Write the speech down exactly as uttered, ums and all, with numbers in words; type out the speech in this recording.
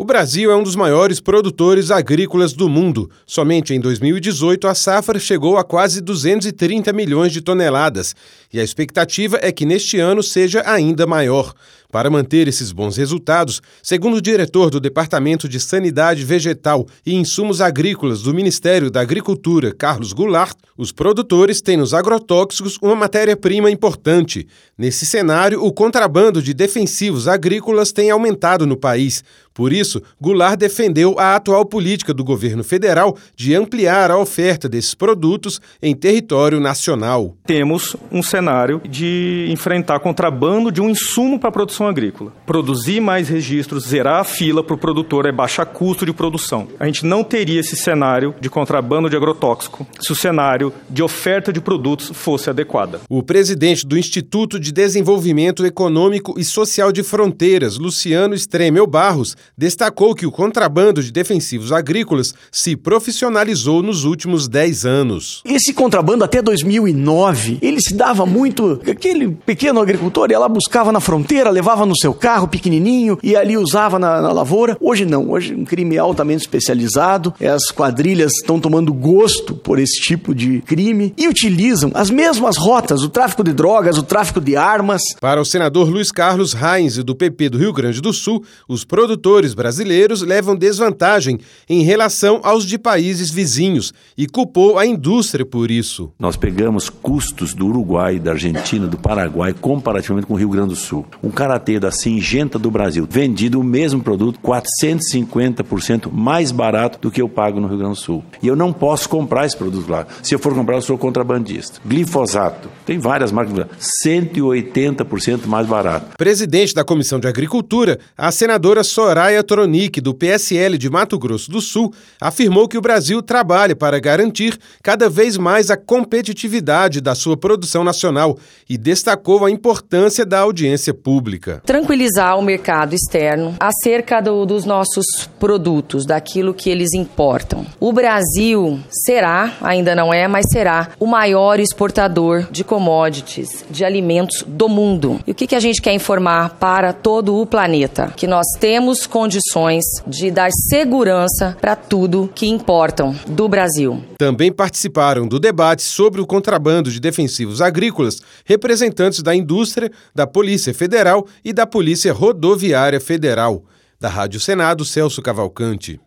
O Brasil é um dos maiores produtores agrícolas do mundo. Somente em dois mil e dezoito, a safra chegou a quase duzentos e trinta milhões de toneladas. E a expectativa é que neste ano seja ainda maior. Para manter esses bons resultados, segundo o diretor do Departamento de Sanidade Vegetal e Insumos Agrícolas do Ministério da Agricultura, Carlos Goulart, os produtores têm nos agrotóxicos uma matéria-prima importante. Nesse cenário, o contrabando de defensivos agrícolas tem aumentado no país. Por isso, Goulart defendeu a atual política do governo federal de ampliar a oferta desses produtos em território nacional. Temos um cenário de enfrentar contrabando de um insumo para a produção agrícola. Produzir mais registros, zerar a fila para o produtor é baixar custo de produção. A gente não teria esse cenário de contrabando de agrotóxico se o cenário de oferta de produtos fosse adequado. O presidente do Instituto de Desenvolvimento Econômico e Social de Fronteiras, Luciano Stremel Barros, destacou que o contrabando de defensivos agrícolas se profissionalizou nos últimos dez anos. Esse contrabando até dois mil e nove, ele se dava muito... Aquele pequeno agricultor ia lá, buscava na fronteira, levava no seu carro pequenininho e ali usava na, na lavoura. Hoje não, hoje um crime altamente especializado. As quadrilhas estão tomando gosto por esse tipo de crime e utilizam as mesmas rotas, o tráfico de drogas, o tráfico de armas. Para o senador Luiz Carlos Reins, do P P do Rio Grande do Sul, os produtores brasileiros levam desvantagem em relação aos de países vizinhos e culpou a indústria por isso. Nós pegamos custos do Uruguai, da Argentina, do Paraguai, comparativamente com o Rio Grande do Sul. Um carateio da Singenta do Brasil, vendido o mesmo produto, quatrocentos e cinquenta por cento mais barato do que eu pago no Rio Grande do Sul. E eu não posso comprar esse produto lá. Se eu for comprar, eu sou contrabandista. Glifosato, tem várias marcas, cento e oitenta por cento mais barato. Presidente da Comissão de Agricultura, a senadora Soraya Tronic, do P S L de Mato Grosso do Sul, afirmou que o Brasil trabalha para garantir cada vez mais a competitividade da sua produção nacional e destacou a importância da audiência pública. Tranquilizar o mercado externo acerca do, dos nossos produtos, daquilo que eles importam. O Brasil será, ainda não é, mas será o maior exportador de commodities, de alimentos do mundo. E o que, que a gente quer informar para todo o planeta? Que nós temos condições de dar segurança para tudo que importam do Brasil. Também participaram do debate sobre o contrabando de defensivos agrícolas representantes da indústria, da Polícia Federal e da Polícia Rodoviária Federal. Da Rádio Senado, Celso Cavalcante.